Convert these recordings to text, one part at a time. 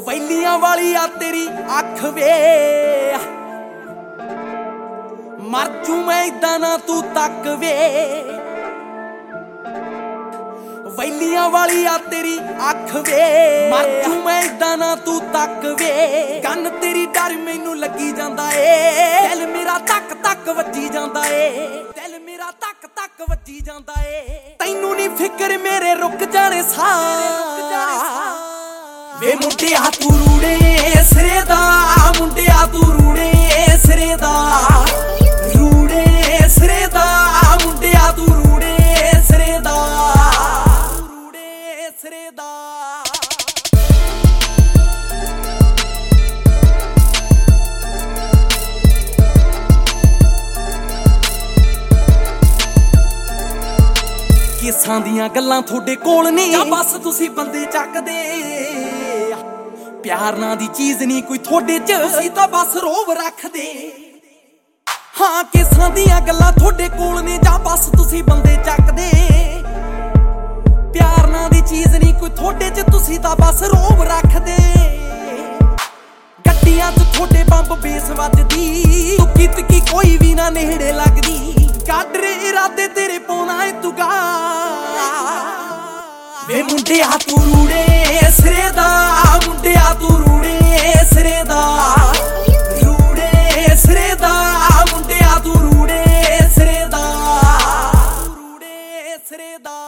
ਵੈਲੀਆਂ ਵਾਲੀ ਆ ਤੇਰੀ ਅੱਖ ਵੇ, ਮਰ ਜੂ ਮੈਂ ਇਦਾਂ ਨਾ ਤੂੰ ਤੱਕ ਵੇ। ਵੈਲੀਆਂ ਵਾਲੀ ਆ ਤੇਰੀ ਅੱਖ ਵੇ, ਮਰ ਜੂ ਮੈਂ ਇਦਾਂ ਨਾ ਤੂੰ ਤੱਕ ਵੇ। ਕੰਨ ਤੇਰੀ ਡਰ ਮੈਨੂੰ ਲੱਗੀ ਜਾਂਦਾ ਏ, ਦਿਲ ਮੇਰਾ ਧੱਕ ਧੱਕ ਵੱਜੀ ਜਾਂਦਾ ਏ, ਦਿਲ ਮੇਰਾ ਧੱਕ ਧੱਕ ਵੱਜੀ ਜਾਂਦਾ ਏ। ਤੈਨੂੰ ਨੀ ਫਿਕਰ ਮੇਰੇ ਰੁਕ ਜਾਣੇ ਸਾਹ ਵੇ ਮੁੰਡਿਆ ਤੂੰ ਰੂੜੇ ਸਿਰੇ ਦਾ, ਮੁੰਡਿਆ ਤੂੰ ਰੂੜੇ ਸਿਰੇ ਦਾ, ਰੂੜੇ ਸਿਰੇ ਦਾ, ਮੁੰਡਿਆ ਤੂੰ ਰੂੜੇ ਸਿਰੇ ਦਾ, ਰੂੜੇ ਸਿਰੇ ਦਾ। ਕਿਸਾਂ ਦੀਆਂ ਗੱਲਾਂ ਤੁਹਾਡੇ ਕੋਲ ਨਹੀਂ, ਜਾਂ ਬਸ ਤੁਸੀਂ ਬੰਦੇ ਚੱਕਦੇ। ਪਿਆਰ ਨਾਂ ਦੀ ਚੀਜ਼ ਨਹੀਂ ਕੋਈ ਤੁਹਾਡੇ ਚ, ਤੁਸੀਂ ਤਾਂ ਬਸ ਰੋਬ ਰੱਖਦੇ। ਹਾਂ ਕਿਸਾਂ ਦੀਆਂ ਗੱਲਾਂ ਤੁਹਾਡੇ ਕੋਲ ਨੇ, ਜਾਂ ਬਸ ਤੁਸੀਂ ਬੰਦੇ ਚੱਕਦੇ। ਪਿਆਰ ਨਾਂ ਦੀ ਚੀਜ਼ ਨਹੀਂ ਕੋਈ ਤੁਹਾਡੇ ਚ, ਤੁਸੀਂ ਤਾਂ ਬਸ ਰੋਬ ਰੱਖਦੇ। ਗੱਡੀਆਂ ਚ ਤੁਹਾਡੇ ਬੰਬ ਬੇਸ ਵੱਜਦੀ, ਤੁੱਕੀ ਤਿੱਕੀ ਕੋਈ ਵੀ ਨਾ ਨੇੜੇ ਲੱਗਦੀ। ਕਾਡਰੇ ਇਰਾਦੇ ਤੇਰੇ ਪਾਉਣਾ ਏ ਤੁਗਾ ਵੇ ਮੁੰਡਿਆ ਤੂੰ ਰੂੜੇ ਸਿਰੇ ਦਾ, ਮੁੰਡਿਆ ਤੂੰ ਰੂੜੇ ਸਿਰੇ ਦਾ, ਰੂੜੇ ਸਿਰੇ ਦਾ, ਮੁੰਡਿਆ ਤੂੰ ਰੂੜੇ ਸਿਰੇ ਦਾ, ਰੂੜੇ ਸਿਰੇ ਦਾ।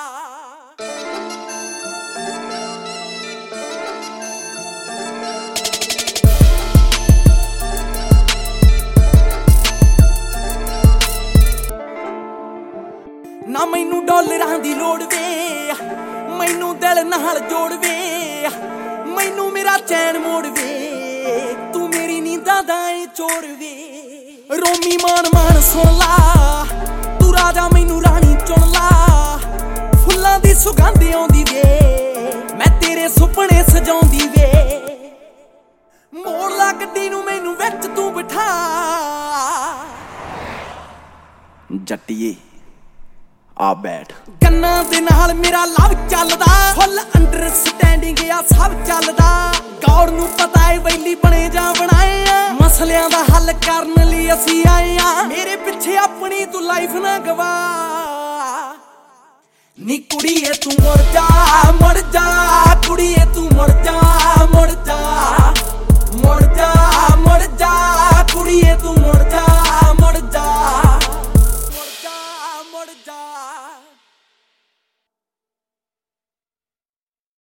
ਨਾ ਮੈਨੂੰ ਡਾਲਰਾਂ ਦੀ ਲੋੜ ਵੇ, ਮੈਨੂੰ ਦਿਲ ਨਾਲ ਜੋੜ ਵੇ, ਮੈਨੂੰ ਮੇਰਾ ਚੈਨ ਮੋੜ ਵੇ, ਤੂੰ ਮੇਰੀ ਨੀਂਦਾਂ ਦਾ ਏ ਚੋਰ ਵੇ। ਰੋਮੀ ਮਾਨ ਮਾਨ ਸੁਣ ਲਾ, ਤੂੰ ਰਾਜਾ ਮੈਨੂੰ ਰਾਣੀ ਚੁਣ ਲਾ। ਫੁੱਲਾਂ ਦੀ ਸੁਗੰਧ ਆਉਂਦੀ ਵੇ, ਮੈਂ ਤੇਰੇ ਸੁਪਨੇ ਸਜਾਉਂਦੀ ਵੇ। ਮੋੜ ਲਾ ਗੱਡੀ ਨੂੰ ਮੈਨੂੰ ਵਿੱਚ ਤੂੰ ਬਿਠਾ, ਜੱਟੀਏ ਆ ਬੈਠ। ਕੰਨਾਂ ਦੇ ਨਾਲ ਮੇਰਾ ਲਵ ਚੱਲਦਾ, ਫੁੱਲ ਅੰਡਰਸਟੈਂਡਿੰਗ ਆ ਸਭ ਚੱਲਦਾ। ਗੌਰ ਨੂੰ ਪਤਾ ਏ ਵੈਲੀ ਬਣੇ ਜਾਂ ਬਣਾਏ ਆ, ਮਸਲਿਆਂ ਦਾ ਹੱਲ ਕਰਨ ਲਈ ਅਸੀਂ ਆਏ ਆ। ਮੇਰੇ ਪਿੱਛੇ ਆਪਣੀ ਤੂੰ ਲਾਈਫ ਨਾ ਗਵਾ, ਨੀ ਕੁੜੀਏ ਤੂੰ ਮੁੜ ਜਾ ਮੁੜ ਜਾ।